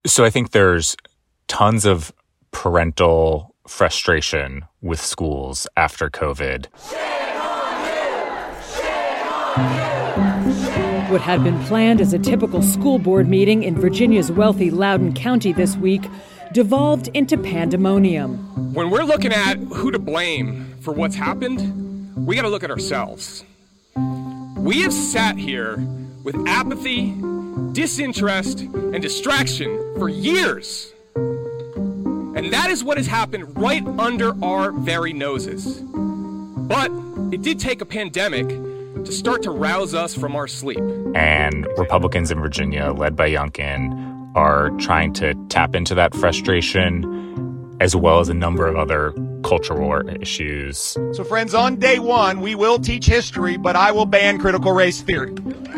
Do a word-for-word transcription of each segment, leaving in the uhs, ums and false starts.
So I think there's tons of parental frustration with schools after COVID. Shame on you! Shame on you! What had been planned as a typical school board meeting in Virginia's wealthy Loudoun County this week devolved into pandemonium. When we're looking at who to blame for what's happened, we got to look at ourselves. We have sat here with apathy, disinterest, and distraction for years. And that is what has happened right under our very noses. But it did take a pandemic to start to rouse us from our sleep. And Republicans in Virginia, led by Youngkin, are trying to tap into that frustration, as well as a number of other culture war issues. So, friends, on day one, we will teach history, but I will ban critical race theory.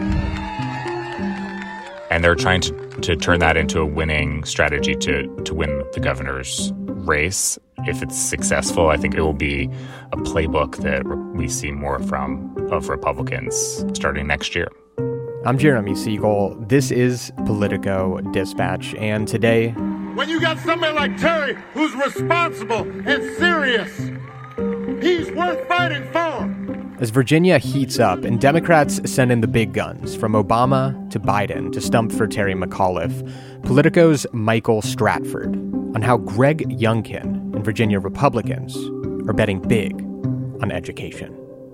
And they're trying to, to turn that into a winning strategy to, to win the governor's race. If it's successful, I think it will be a playbook that we see more from of Republicans starting next year. I'm Jeremy Siegel. This is Politico Dispatch. And today, when you got somebody like Terry who's responsible and serious, he's worth fighting for. As Virginia heats up and Democrats send in the big guns, from Obama to Biden to stump for Terry McAuliffe, Politico's Michael Stratford on how Greg Youngkin and Virginia Republicans are betting big on education.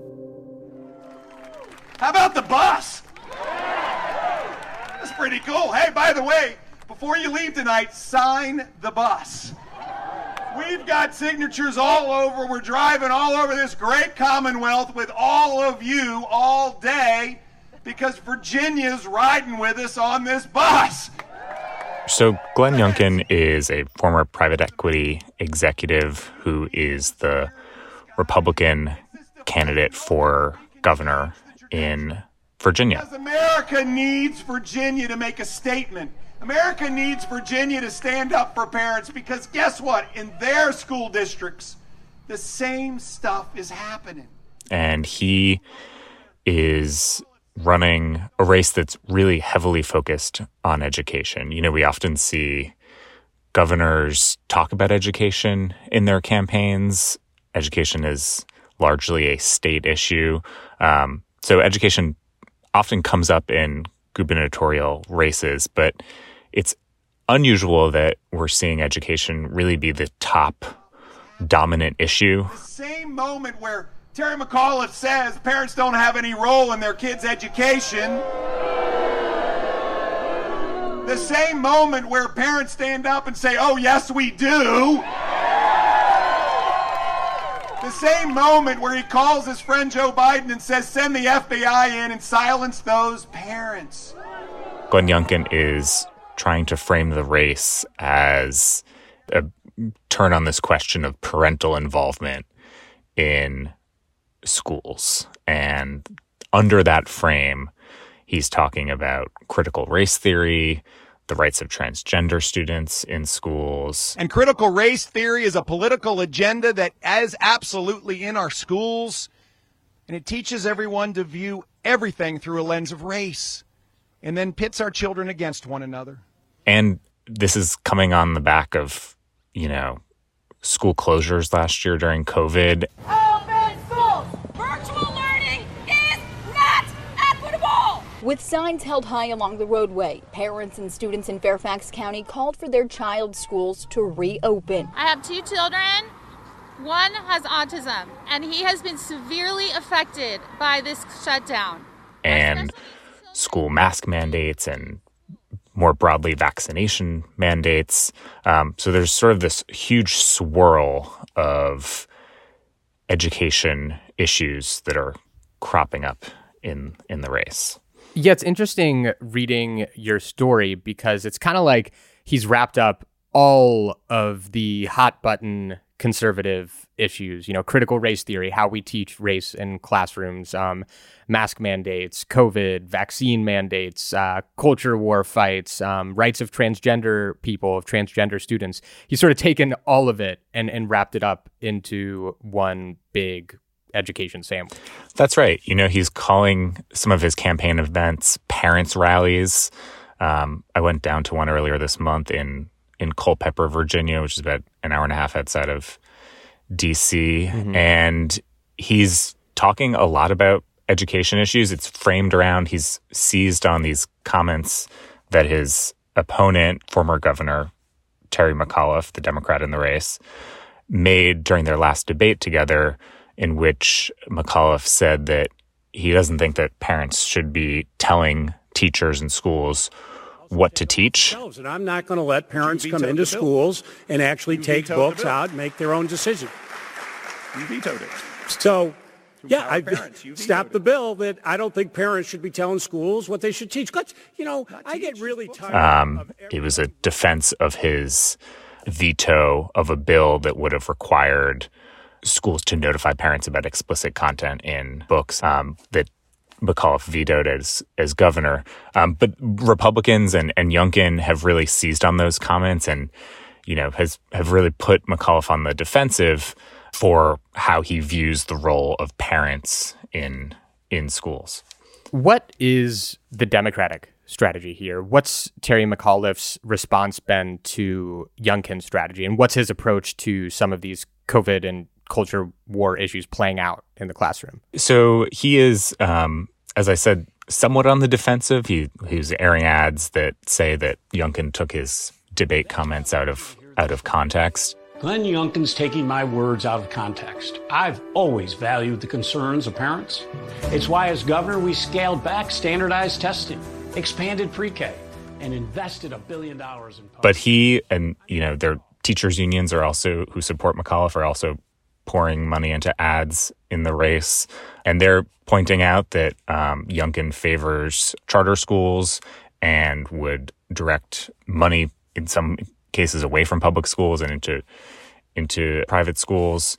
How about the bus? That's pretty cool. Hey, by the way, before you leave tonight, sign the bus. We've got signatures all over. We're driving all over this great Commonwealth with all of you all day because Virginia's riding with us on this bus. So Glenn Youngkin is a former private equity executive who is the Republican candidate for governor in Virginia. Because America needs Virginia to make a statement. America needs Virginia to stand up for parents because guess what? In their school districts, the same stuff is happening. And he is running a race that's really heavily focused on education. You know, we often see governors talk about education in their campaigns. Education is largely a state issue. Um, so education often comes up in gubernatorial races, but it's unusual that we're seeing education really be the top dominant issue. The same moment where Terry McAuliffe says parents don't have any role in their kids' education. The same moment where parents stand up and say, oh, yes, we do. The same moment where he calls his friend Joe Biden and says, send the F B I in and silence those parents. Glenn Youngkin is trying to frame the race as a turn on this question of parental involvement in schools. And under that frame, he's talking about critical race theory, the rights of transgender students in schools. And critical race theory is a political agenda that is absolutely in our schools. And it teaches everyone to view everything through a lens of race and then pits our children against one another. And this is coming on the back of, you know, school closures last year during COVID. Open schools! Virtual learning is not equitable! With signs held high along the roadway, parents and students in Fairfax County called for their child's schools to reopen. I have two children. One has autism, and he has been severely affected by this shutdown. And school mask mandates and more broadly vaccination mandates. Um, so there's sort of this huge swirl of education issues that are cropping up in in the race. Yeah, it's interesting reading your story because it's kind of like he's wrapped up all of the hot button conservative issues, you know, critical race theory, how we teach race in classrooms, um, mask mandates, COVID, vaccine mandates, uh, culture war fights, um, rights of transgender people, of transgender students. He's sort of taken all of it and, and wrapped it up into one big education sandwich. That's right. You know, he's calling some of his campaign events parents' rallies. Um, I went down to one earlier this month in in Culpeper, Virginia, which is about an hour and a half outside of D C, mm-hmm. and he's talking a lot about education issues. It's framed around, he's seized on these comments that his opponent, former Governor Terry McAuliffe, the Democrat in the race, made during their last debate together, in which McAuliffe said that he doesn't think that parents should be telling teachers and schools what to teach. And I'm not going to let parents come into schools and actually take books out and make their own decision. You vetoed it. So, yeah, I stopped the bill that I don't think parents should be telling schools what they should teach. Let's, you know, I get really tired um, of it was a defense of his veto of a bill that would have required schools to notify parents about explicit content in books um, that McAuliffe vetoed as as governor. Um, but Republicans and, and Youngkin have really seized on those comments and, you know, has have really put McAuliffe on the defensive for how he views the role of parents in in schools. What is the Democratic strategy here? What's Terry McAuliffe's response been to Youngkin's strategy? And what's his approach to some of these COVID and culture war issues playing out in the classroom? So he is, um, as I said, somewhat on the defensive. He he's airing ads that say that Youngkin took his debate comments out of out of context. Glenn Youngkin's taking my words out of context. I've always valued the concerns of parents. It's why, as governor, we scaled back standardized testing, expanded pre-K, and invested a billion dollars in. But he and you know their teachers unions are also who support McAuliffe are also pouring money into ads in the race. And they're pointing out that um, Youngkin favors charter schools and would direct money in some cases away from public schools and into into private schools.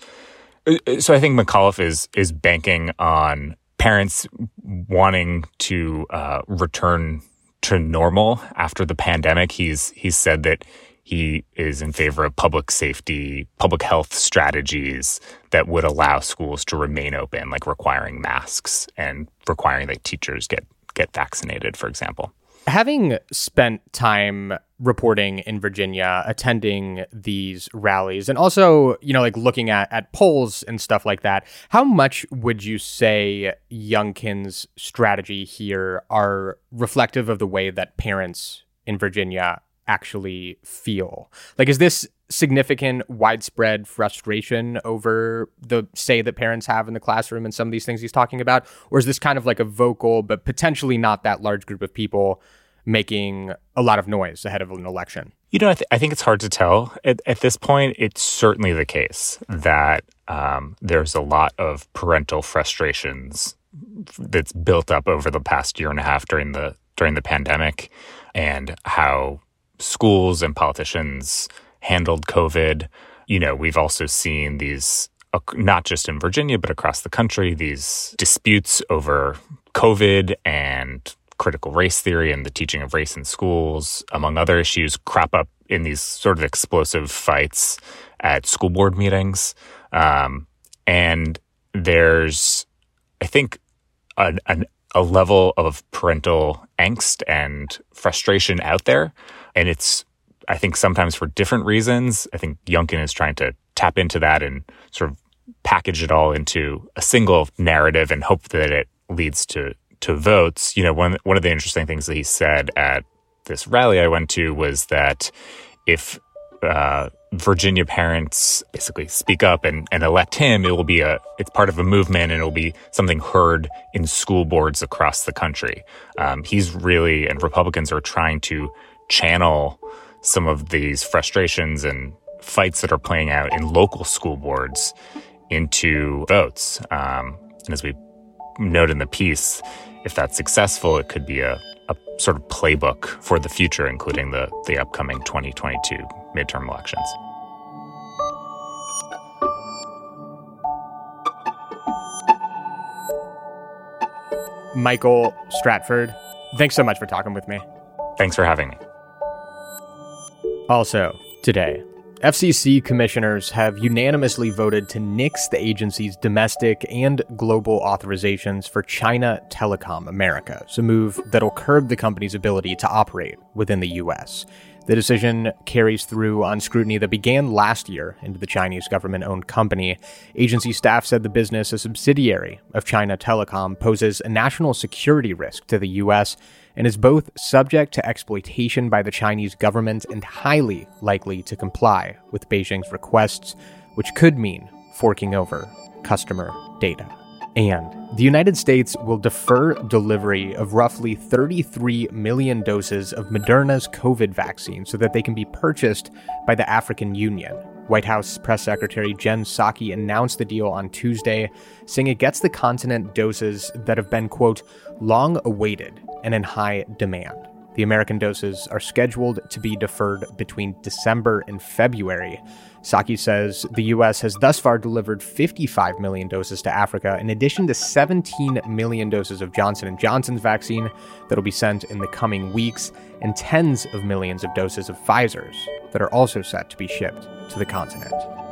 So I think McAuliffe is is banking on parents wanting to uh, return to normal after the pandemic. He's he's said that he is in favor of public safety, public health strategies that would allow schools to remain open, like requiring masks and requiring that teachers get, get vaccinated, for example. Having spent time reporting in Virginia, attending these rallies, and also, you know, like looking at, at polls and stuff like that, how much would you say Youngkin's strategy here are reflective of the way that parents in Virginia actually feel? Like, is this significant, widespread frustration over the say that parents have in the classroom and some of these things he's talking about? Or is this kind of like a vocal, but potentially not that large group of people making a lot of noise ahead of an election? You know, I, th- I think it's hard to tell. At, at this point, it's certainly the case that um, there's a lot of parental frustrations that's built up over the past year and a half during the during the pandemic, and how schools and politicians handled COVID. You know, we've also seen these, uh, not just in Virginia, but across the country, these disputes over COVID and critical race theory and the teaching of race in schools, among other issues, crop up in these sort of explosive fights at school board meetings. Um, and there's, I think, an, an, a level of parental angst and frustration out there. And it's, I think, sometimes for different reasons. I think Youngkin is trying to tap into that and sort of package it all into a single narrative and hope that it leads to to votes. You know, one one of the interesting things that he said at this rally I went to was that if uh, Virginia parents basically speak up and, and elect him, it will be a it's part of a movement, and it will be something heard in school boards across the country. Um, he's really, and Republicans are trying to channel some of these frustrations and fights that are playing out in local school boards into votes. Um, and as we note in the piece, if that's successful, it could be a, a sort of playbook for the future, including the, the upcoming twenty twenty-two midterm elections. Michael Stratford, thanks so much for talking with me. Thanks for having me. Also, today, F C C commissioners have unanimously voted to nix the agency's domestic and global authorizations for China Telecom America, a move that'll curb the company's ability to operate within the U S. The decision carries through on scrutiny that began last year into the Chinese government-owned company. Agency staff said the business, a subsidiary of China Telecom, poses a national security risk to the U S and is both subject to exploitation by the Chinese government and highly likely to comply with Beijing's requests, which could mean forking over customer data. And the United States will defer delivery of roughly thirty-three million doses of Moderna's COVID vaccine so that they can be purchased by the African Union. White House Press Secretary Jen Psaki announced the deal on Tuesday, saying it gets the continent doses that have been, quote, long awaited and in high demand. The American doses are scheduled to be deferred between December and February. Psaki says the U S has thus far delivered fifty-five million doses to Africa, in addition to seventeen million doses of Johnson and Johnson's vaccine that will be sent in the coming weeks, and tens of millions of doses of Pfizer's that are also set to be shipped to the continent.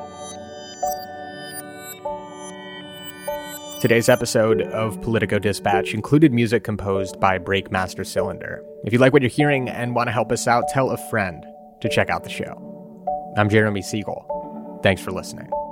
Today's episode of Politico Dispatch included music composed by Breakmaster Cylinder. If you like what you're hearing and want to help us out, tell a friend to check out the show. I'm Jeremy Siegel. Thanks for listening.